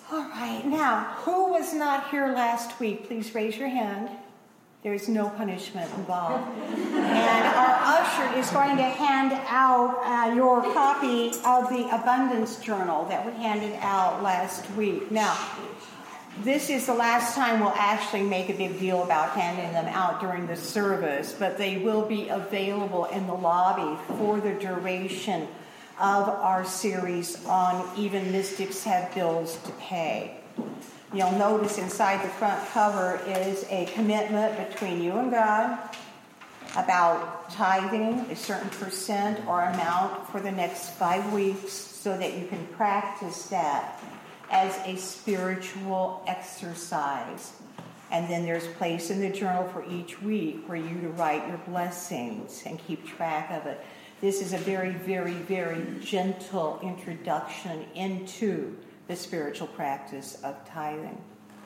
All right, now, who was not here last week? Please raise your hand. There's no punishment involved. And our usher is going to hand out your copy of the Abundance Journal that we handed out last week. Now, this is the last time we'll actually make a big deal about handing them out during the service, but they will be available in the lobby for the duration of our series on Even Mystics Have Bills to Pay. You'll notice inside the front cover is a commitment between you and God about tithing a certain percent or amount for the next 5 weeks so that you can practice that as a spiritual exercise. And then there's place in the journal for each week for you to write your blessings and keep track of it. This is a very, very, very gentle introduction into the spiritual practice of tithing.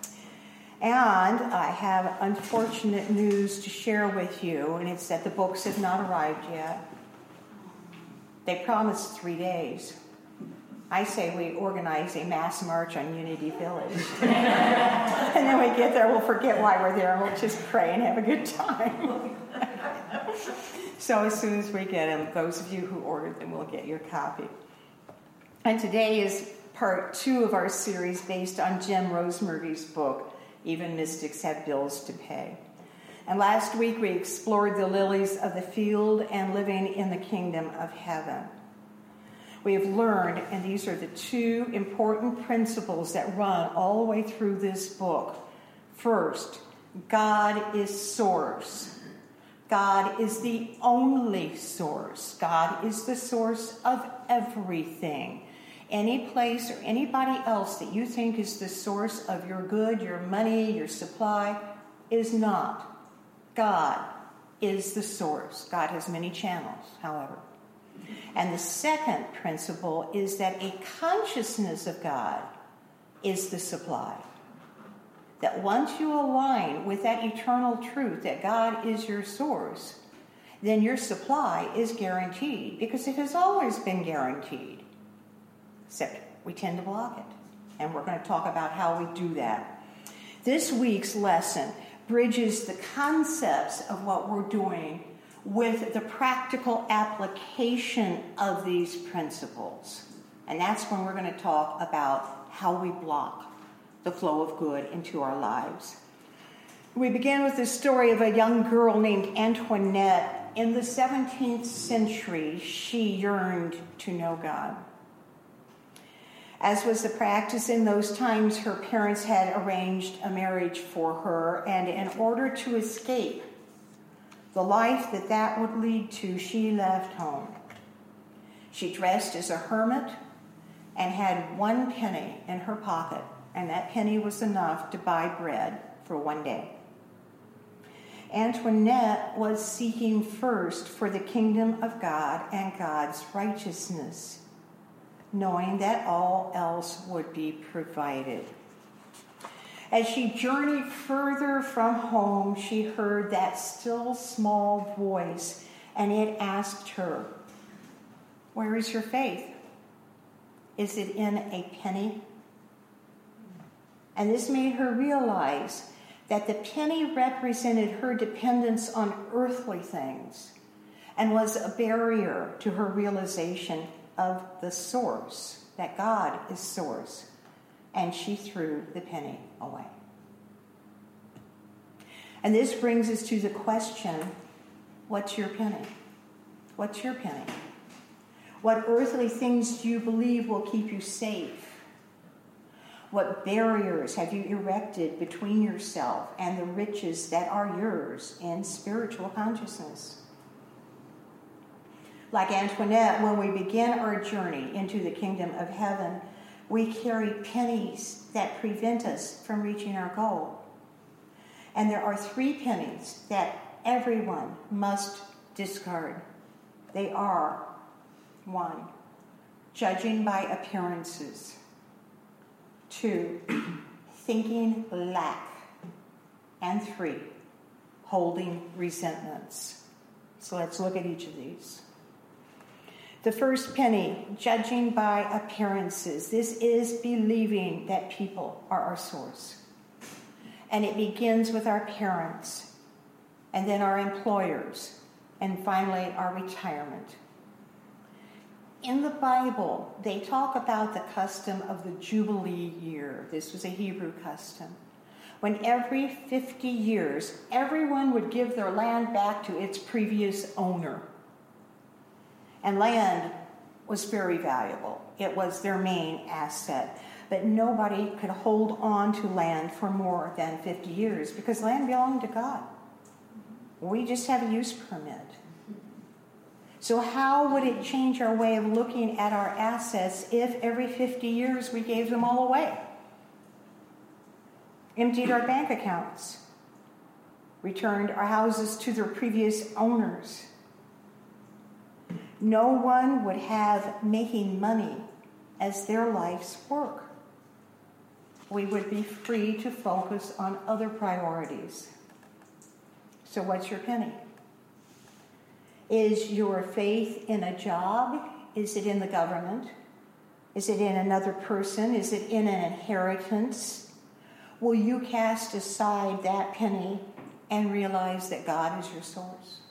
And I have unfortunate news to share with you, and it's that the books have not arrived yet. They promised 3 days. I say we organize a mass march on Unity Village. And then we get there, we'll forget why we're there, and we'll just pray and have a good time. So as soon as we get them, those of you who ordered them will get your copy. And today is part 2 of our series based on Jim Rosemurdy's book, Even Mystics Have Bills to Pay. And last week we explored the lilies of the field and living in the kingdom of heaven. We have learned, and these are the 2 important principles that run all the way through this book. First, God is source. God is the only source. God is the source of everything. Any place or anybody else that you think is the source of your good, your money, your supply, is not. God is the source. God has many channels, however. And the second principle is that a consciousness of God is the supply. That once you align with that eternal truth that God is your source, then your supply is guaranteed, because it has always been guaranteed. Except we tend to block it. And we're going to talk about how we do that. This week's lesson bridges the concepts of what we're doing with the practical application of these principles. And that's when we're going to talk about how we block the flow of good into our lives. We begin with the story of a young girl named Antoinette. In the 17th century, she yearned to know God. As was the practice in those times, her parents had arranged a marriage for her, and in order to escape the life that would lead to, she left home. She dressed as a hermit and had 1 penny in her pocket, and that penny was enough to buy bread for 1 day. Antoinette was seeking first for the kingdom of God and God's righteousness, knowing that all else would be provided. As she journeyed further from home, she heard that still small voice, and it asked her, "Where is your faith? Is it in a penny?" And this made her realize that the penny represented her dependence on earthly things and was a barrier to her realization of the source, that God is source. And she threw the penny away. And this brings us to the question, what's your penny? What's your penny? What earthly things do you believe will keep you safe? What barriers have you erected between yourself and the riches that are yours in spiritual consciousness? Like Antoinette, when we begin our journey into the kingdom of heaven, we carry pennies that prevent us from reaching our goal. And there are 3 pennies that everyone must discard. They are: 1, judging by appearances; 2, thinking lack; and 3, holding resentments. So let's look at each of these. The first penny, judging by appearances. This is believing that people are our source. And it begins with our parents, and then our employers, and finally our retirement. In the Bible, they talk about the custom of the Jubilee year. This was a Hebrew custom. When every 50 years, everyone would give their land back to its previous owner. And land was very valuable. It was their main asset. But nobody could hold on to land for more than 50 years because land belonged to God. We just have a use permit. So how would it change our way of looking at our assets if every 50 years we gave them all away? Emptied our bank accounts, returned our houses to their previous owners. No one would have making money as their life's work. We would be free to focus on other priorities. So what's your penny? Is your faith in a job? Is it in the government? Is it in another person? Is it in an inheritance? Will you cast aside that penny and realize that God is your source?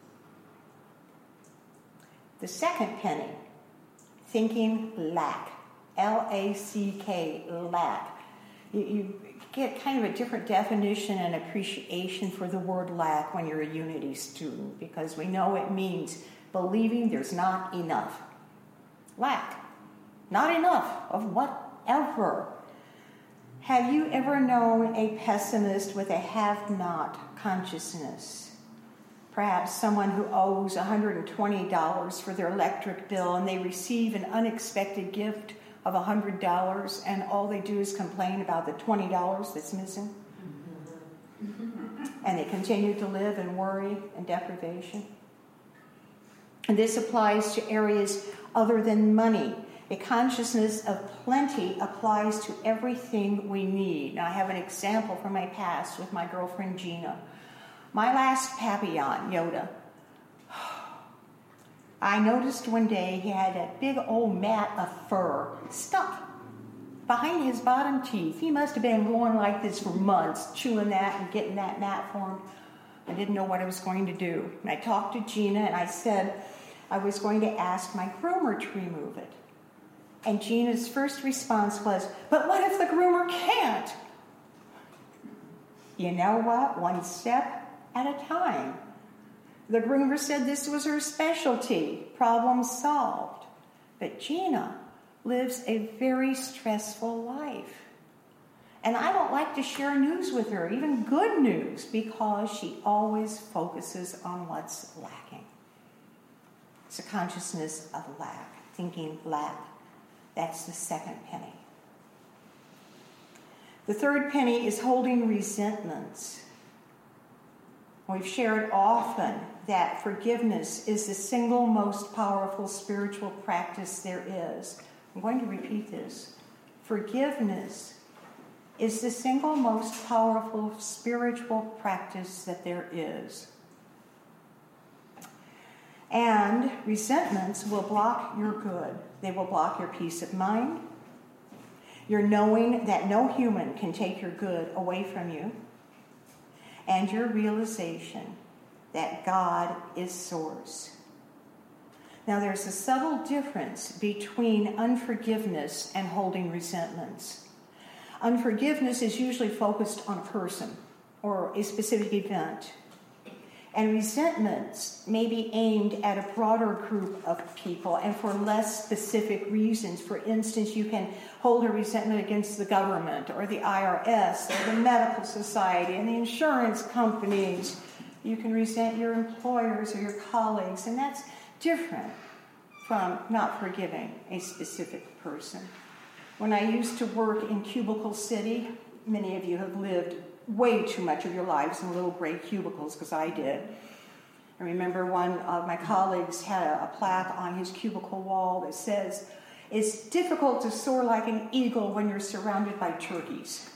The second penny, thinking lack. L-A-C-K, lack. You get kind of a different definition and appreciation for the word lack when you're a Unity student, because we know it means believing there's not enough. Lack. Not enough of whatever. Have you ever known a pessimist with a have-not consciousness? Perhaps someone who owes $120 for their electric bill and they receive an unexpected gift of $100 and all they do is complain about the $20 that's missing. And they continue to live in worry and deprivation. And this applies to areas other than money. A consciousness of plenty applies to everything we need. Now, I have an example from my past with my girlfriend Gina. My last Papillon, Yoda, I noticed one day he had a big old mat of fur stuck behind his bottom teeth. He must have been going like this for months, chewing that and getting that mat formed. I didn't know what I was going to do. And I talked to Gina and I said I was going to ask my groomer to remove it. And Gina's first response was, "But what if the groomer can't?" You know what? One step at a time. The groomer said this was her specialty. Problem solved. But Gina lives a very stressful life. And I don't like to share news with her, even good news, because she always focuses on what's lacking. It's a consciousness of lack, thinking lack. That's the second penny. The third penny is holding resentments. We've shared often that forgiveness is the single most powerful spiritual practice there is. I'm going to repeat this. Forgiveness is the single most powerful spiritual practice that there is. And resentments will block your good. They will block your peace of mind, your knowing that no human can take your good away from you, and your realization that God is source. Now, there's a subtle difference between unforgiveness and holding resentments. Unforgiveness is usually focused on a person or a specific event. And resentments may be aimed at a broader group of people and for less specific reasons. For instance, you can hold a resentment against the government or the IRS or the medical society and the insurance companies. You can resent your employers or your colleagues, and that's different from not forgiving a specific person. When I used to work in Cubicle City, many of you have lived way too much of your lives in little gray cubicles, because I did. I remember one of my colleagues had a plaque on his cubicle wall that says, "It's difficult to soar like an eagle when you're surrounded by turkeys."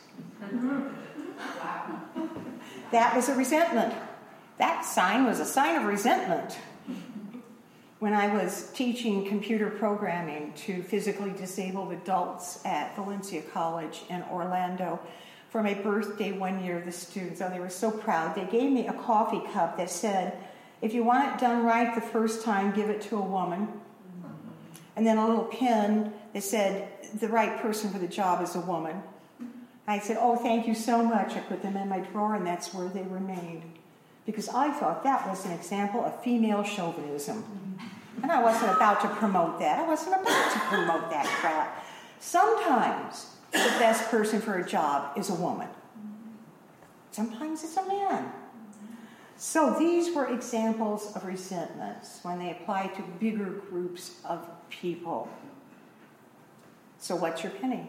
That was a resentment. That sign was a sign of resentment. When I was teaching computer programming to physically disabled adults at Valencia College in Orlando, for my birthday one year, the students, they were so proud, they gave me a coffee cup that said, if you want it done right the first time, give it to a woman. And then a little pin that said, the right person for the job is a woman. I said, oh, thank you so much. I put them in my drawer, and that's where they remained. Because I thought that was an example of female chauvinism. And I wasn't about to promote that. I wasn't about to promote that crap. Sometimes the best person for a job is a woman. Sometimes it's a man. So these were examples of resentments when they apply to bigger groups of people. So what's your penny?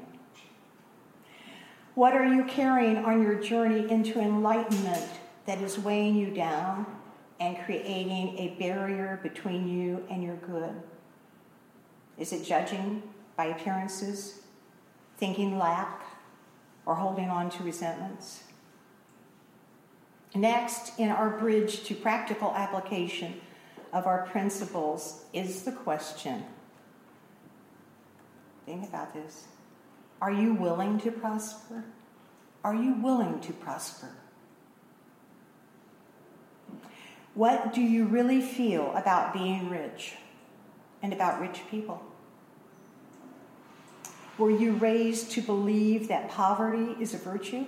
What are you carrying on your journey into enlightenment that is weighing you down and creating a barrier between you and your good? Is it judging by appearances, thinking lack, or holding on to resentments? Next, in our bridge to practical application of our principles is the question. Think about this. Are you willing to prosper? Are you willing to prosper? What do you really feel about being rich and about rich people? Were you raised to believe that poverty is a virtue?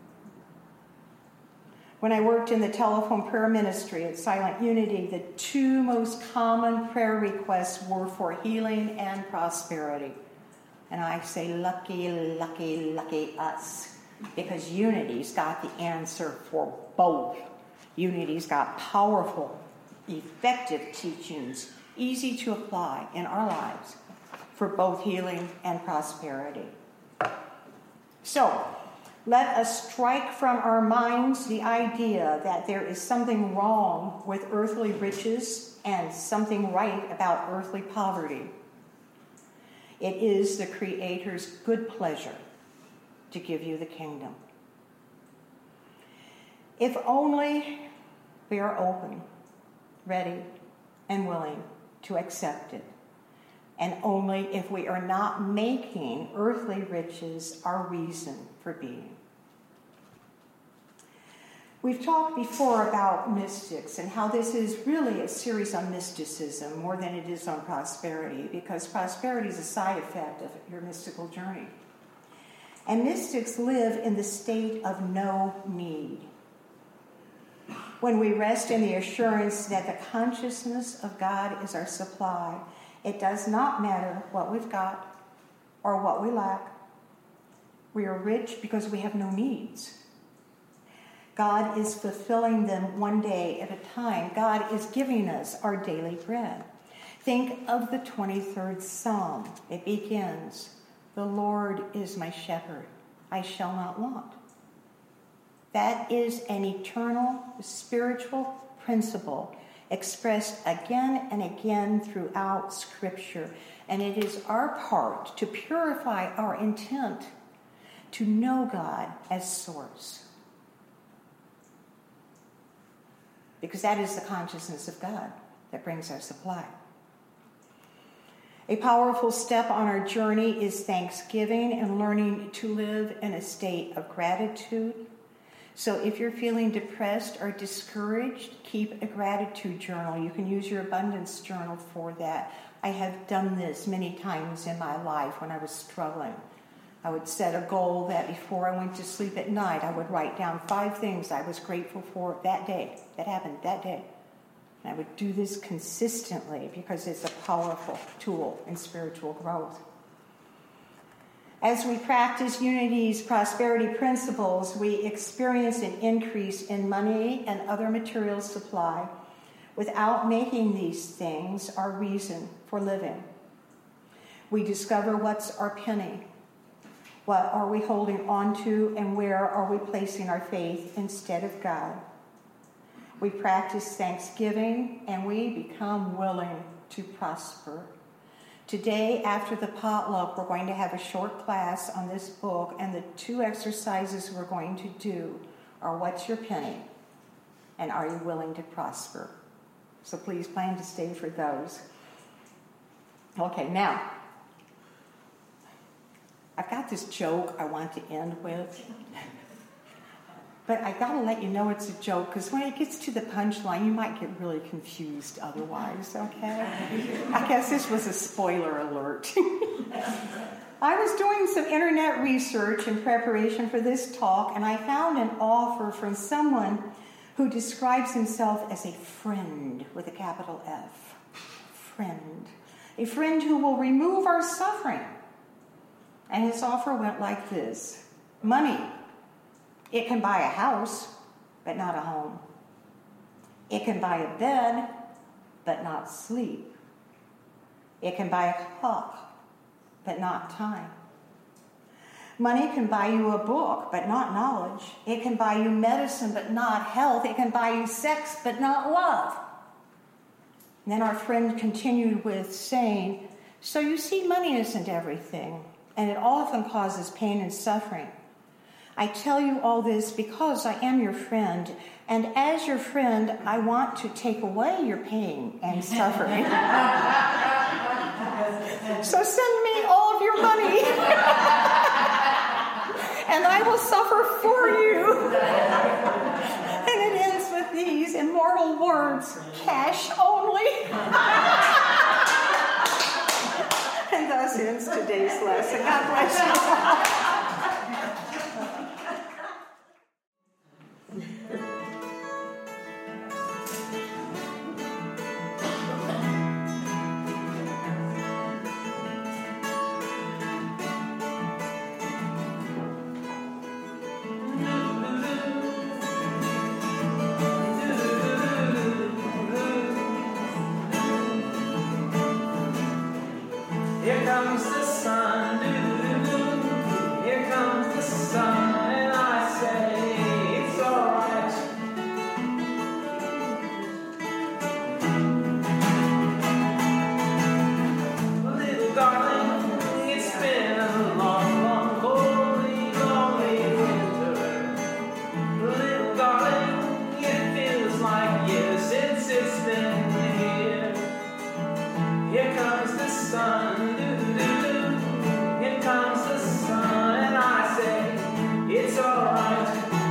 When I worked in the telephone prayer ministry at Silent Unity, the two most common prayer requests were for healing and prosperity. And I say, lucky, lucky, lucky us. Because Unity's got the answer for both. Unity's got powerful, effective teachings, easy to apply in our lives for both healing and prosperity. So, let us strike from our minds the idea that there is something wrong with earthly riches and something right about earthly poverty. It is the Creator's good pleasure to give you the kingdom. If only we are open, ready, and willing to accept it. And only if we are not making earthly riches our reason for being. We've talked before about mystics and how this is really a series on mysticism more than it is on prosperity, because prosperity is a side effect of your mystical journey. And mystics live in the state of no need. When we rest in the assurance that the consciousness of God is our supply, it does not matter what we've got or what we lack. We are rich because we have no needs. God is fulfilling them one day at a time. God is giving us our daily bread. Think of the 23rd Psalm. It begins, "The Lord is my shepherd, I shall not want." That is an eternal spiritual principle expressed again and again throughout Scripture. And it is our part to purify our intent to know God as source. Because that is the consciousness of God that brings our supply. A powerful step on our journey is thanksgiving and learning to live in a state of gratitude. So if you're feeling depressed or discouraged, keep a gratitude journal. You can use your abundance journal for that. I have done this many times in my life when I was struggling. I would set a goal that before I went to sleep at night, I would write down 5 things I was grateful for that day, that happened that day. And I would do this consistently because it's a powerful tool in spiritual growth. As we practice Unity's prosperity principles, we experience an increase in money and other material supply without making these things our reason for living. We discover what's our penny. What are we holding on to, and where are we placing our faith instead of God? We practice thanksgiving, and we become willing to prosper. Today, after the potluck, we're going to have a short class on this book, and the 2 exercises we're going to do are what's your penny, and are you willing to prosper? So please plan to stay for those. Okay, now, I've got this joke I want to end with. But I gotta let you know it's a joke, because when it gets to the punchline, you might get really confused otherwise, okay? I guess this was a spoiler alert. I was doing some internet research in preparation for this talk, and I found an offer from someone who describes himself as a friend with a capital F. Friend. A friend who will remove our suffering. And his offer went like this. Money. It can buy a house, but not a home. It can buy a bed, but not sleep. It can buy a clock, but not time. Money can buy you a book, but not knowledge. It can buy you medicine, but not health. It can buy you sex, but not love. And then our friend continued with saying, so you see, money isn't everything, and it often causes pain and suffering. I tell you all this because I am your friend, and as your friend, I want to take away your pain and suffering. So send me all of your money, and I will suffer for you. And it ends with these immortal words, cash only. And thus ends today's lesson. God bless you. Here comes the sun, doo-doo-doo. Here comes the sun, and I say it's alright. Little darling, it's been a long, long, lonely, lonely winter. Little darling, it feels like years since it's been here. Here comes the sun. Here comes the sun, and I say it's alright.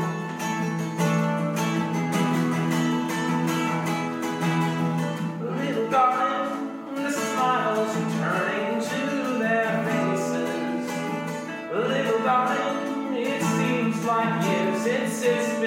Little darling, the smiles returning to their faces. Little darling, it seems like years since it's been